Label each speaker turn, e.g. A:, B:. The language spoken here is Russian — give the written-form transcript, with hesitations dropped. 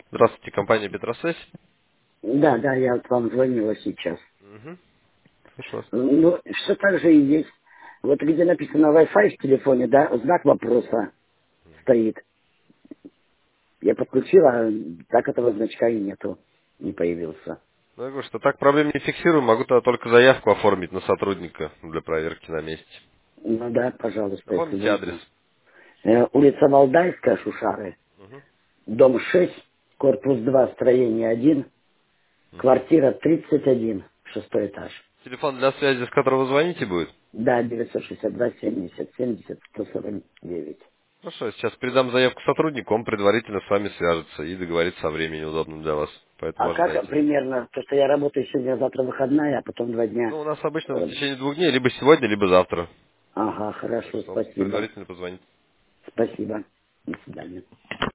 A: Здравствуйте, компания Петросвязь.
B: Да, да, я вот вам звонила сейчас.
A: Угу. Слышу вас.
B: Ну, все так же и есть. Вот где написано Wi-Fi в телефоне, да, знак вопроса стоит. Я подключила, а так этого значка и нету, не появился.
A: Ну, я говорю, что так проблем не фиксирую, могу тогда только заявку оформить на сотрудника для проверки на месте.
B: Ну да, пожалуйста, если
A: Напомните адрес.
B: можно. Улица Валдайская, Шушары,
A: Угу.
B: дом 6, корпус 2, строение 1,
A: Угу.
B: квартира 31, шестой этаж.
A: Телефон для связи, с которого вы звоните, будет?
B: Да, 962 70 70 149.
A: Хорошо, сейчас передам заявку сотруднику, он предварительно с вами свяжется и договорится о времени удобном для вас. Поэтому
B: А как
A: ожидайте.
B: примерно? То, что я работаю сегодня, завтра выходная, а потом 2 дня.
A: Ну, у нас обычно в
B: э,
A: течение 2 дней, либо сегодня, либо завтра.
B: Ага,
A: Так
B: хорошо,
A: что он
B: спасибо.
A: предварительно позвонит.
B: Спасибо. До свидания.